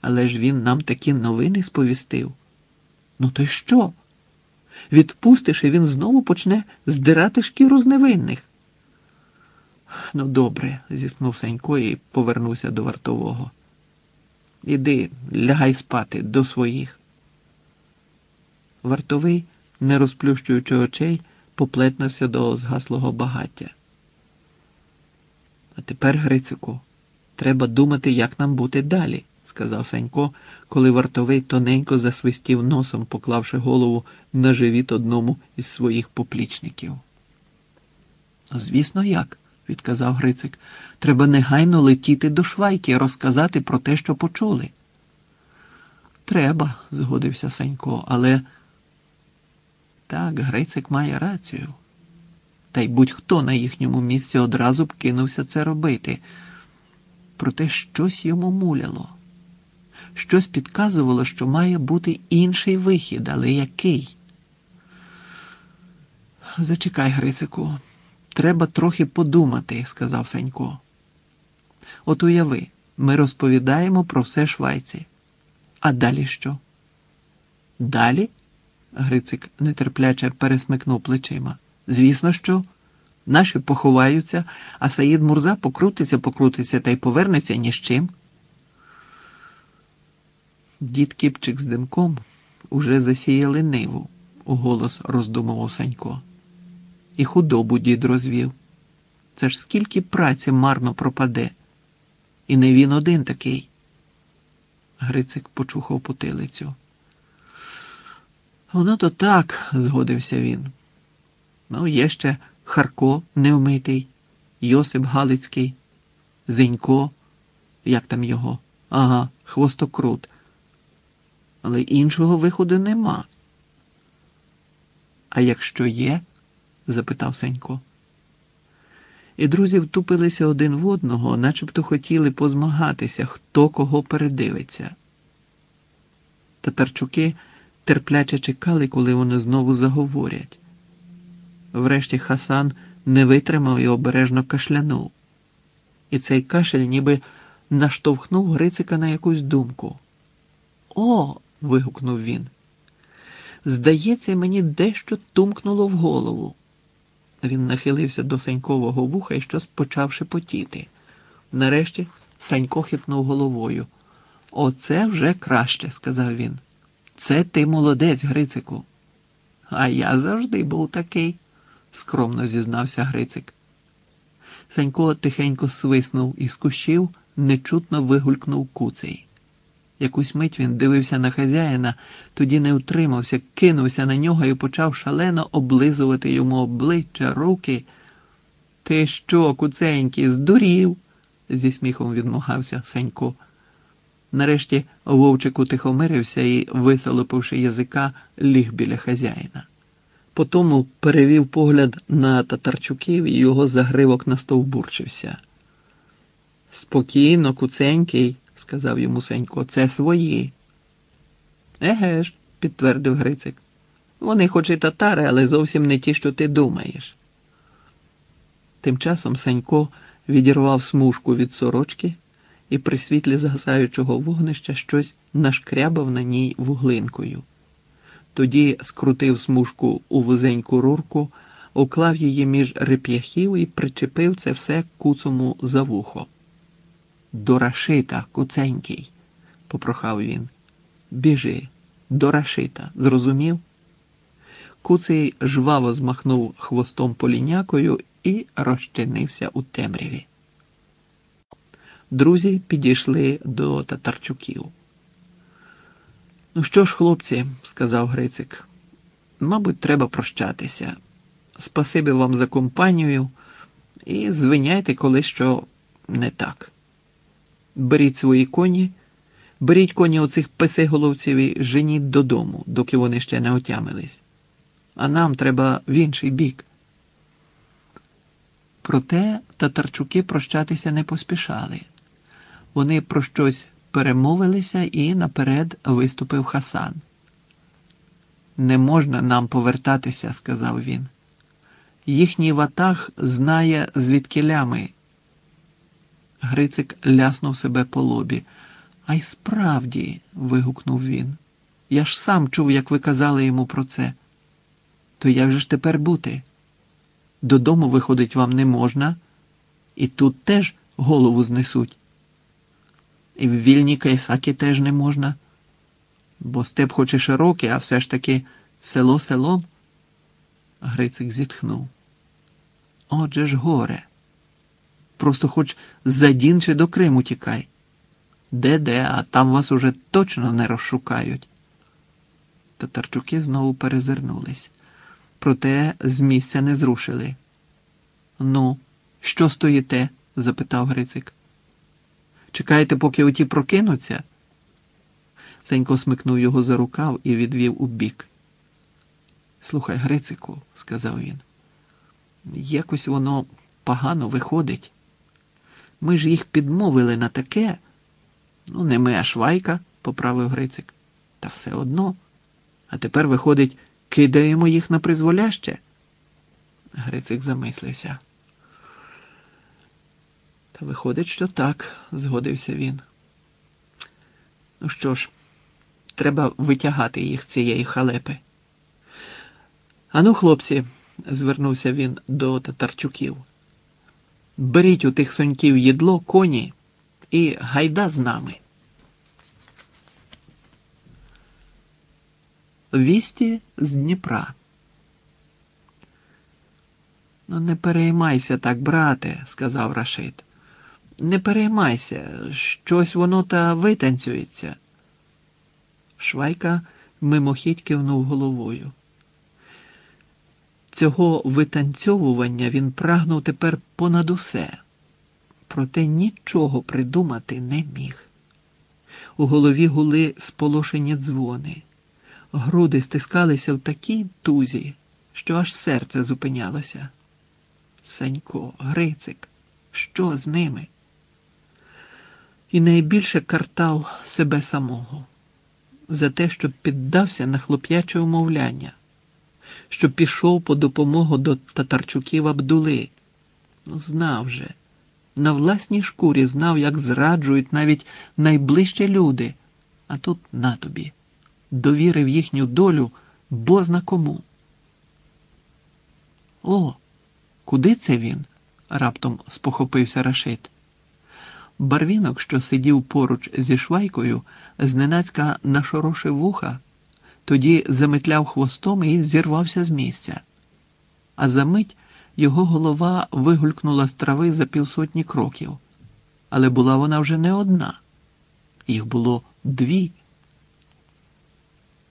Але ж він нам такі новини сповістив. Ну то й що? Відпустиш, і він знову почне здирати шкіру з невинних. Ну, добре, зітхнув Санько і повернувся до вартового. Іди, лягай спати до своїх. Вартовий, не розплющуючи очей, поплетнався до згаслого багаття. А тепер, Грицику, треба думати, як нам бути далі, сказав Санько, коли вартовий тоненько засвистів носом, поклавши голову на живіт одному із своїх поплічників. Звісно, як, відказав Грицик. Треба негайно летіти до Швайки і розказати про те, що почули. Треба, згодився Санько, але... Так, Грицик має рацію. Та й будь-хто на їхньому місці одразу б кинувся це робити. Проте щось йому муляло. Щось підказувало, що має бути інший вихід, але який? Зачекай, Грицику, треба трохи подумати, сказав Санько. От уяви, ми розповідаємо про все Швайці. А далі що? Далі? Грицик нетерпляче пересмикнув плечима. Звісно, що. Наші поховаються, а Саїд Мурза покрутиться та й повернеться ні з чим. Дід Кіпчик з Димком уже засіяли ниву, уголос роздумував Санько. І худобу дід розвів. Це ж скільки праці марно пропаде. І не він один такий. Грицик почухав потилицю. Воно то так, згодився він. Ну, є ще Харко невмитий, Йосип Галицький, Зенько, як там його? Ага, Хвостокрут. Але іншого виходу нема. А якщо є? Запитав Санько. І друзі втупилися один в одного, начебто хотіли позмагатися, хто кого передивиться. Татарчуки терпляче чекали, коли вони знову заговорять. Врешті Хасан не витримав і обережно кашлянув. І цей кашель ніби наштовхнув Грицика на якусь думку. «О!» – вигукнув він. «Здається, мені дещо тумкнуло в голову». Він нахилився до Санькового вуха і щось почав шепотіти. Нарешті Санько хитнув головою. «Оце вже краще», – сказав він. «Це ти молодець, Грицику». «А я завжди був такий», – скромно зізнався Грицик. Санько тихенько свиснув із кущів, нечутно вигулькнув Куций. Якусь мить він дивився на хазяїна, тоді не утримався, кинувся на нього і почав шалено облизувати йому обличчя, руки. «Ти що, Куценький, здурів?» – зі сміхом відмагався Санько. Нарешті вовчик утихомирився і, висолопивши язика, ліг біля хазяїна. Потому перевів погляд на Татарчуків і його загривок настовбурчився. «Спокійно, Куценький», – сказав йому Санько, – «це свої». «Еге ж», – підтвердив Грицик. «Вони хоч і татари, але зовсім не ті, що ти думаєш». Тим часом Санько відірвав смужку від сорочки і при світлі згасаючого вогнища щось нашкрябав на ній вуглинкою. Тоді скрутив смужку у вузеньку рурку, уклав її між реп'яхів і причепив це все Куцому за вухо. «До Рашита, Куценький», – попрохав він. «Біжи, до Рашита, зрозумів?» Куций жваво змахнув хвостом полінякою і розчинився у темряві. Друзі підійшли до Татарчуків. «Ну що ж, хлопці», – сказав Грицик, – «мабуть, треба прощатися. Спасибі вам за компанію і звиняйте, коли що не так. Беріть свої коні, беріть коні оцих писиголовців і женіть додому, доки вони ще не отямились. А нам треба в інший бік». Проте Татарчуки прощатися не поспішали. Вони про щось перемовилися і наперед виступив Хасан. «Не можна нам повертатися», – сказав він. «Їхній ватаг знає, звідкіля ми». Грицик ляснув себе по лобі. А й справді, вигукнув він. Я ж сам чув, як ви казали йому про це. То як же ж тепер бути? Додому виходить вам не можна, і тут теж голову знесуть. І в вільній Кайсакі теж не можна. Бо степ хоч і широкий, а все ж таки село селом. Грицик зітхнув. Отже ж горе. Просто хоч за Дін чи до Криму тікай. Де-де, а там вас уже точно не розшукають. Татарчуки знову перезирнулись. Проте з місця не зрушили. Ну, що стоїте? Запитав Грицик. Чекаєте, поки оті прокинуться? Сенько смикнув його за рукав і відвів у бік. Слухай, Грицику, сказав він, якось воно погано виходить. Ми ж їх підмовили на таке. Ну, не ми, а Швайка, поправив Грицик. Та все одно. А тепер, виходить, кидаємо їх на призволяще? Грицик замислився. Та виходить, що так, згодився він. Ну що ж, треба витягати їх з цієї халепи. Ану, хлопці, звернувся він до татарчуків. Беріть у тих соньків їдло, коні і гайда з нами. Вісті з Дніпра. Ну, не переймайся так, брате, сказав Рашид. Не переймайся, щось воно та витанцюється. Швайка мимохідь кивнув головою. Цього витанцьовування він прагнув тепер понад усе, проте нічого придумати не міг. У голові гули сполошені дзвони, груди стискалися в такій тузі, що аж серце зупинялося. Сенько, Грицик, що з ними? І найбільше картав себе самого за те, що піддався на хлоп'яче умовляння, що пішов по допомогу до татарчуків Абдули. Ну, знав же, на власній шкурі знав, як зраджують навіть найближчі люди, а тут на тобі, довірив їхню долю бозна кому. О, куди це він? Раптом спохопився Рашид. Барвінок, що сидів поруч зі Швайкою, зненацька нашорошив вуха, тоді заметляв хвостом і зірвався з місця. А за мить його голова вигулькнула з трави за 500 кроків. Але була вона вже не одна. Їх було 2.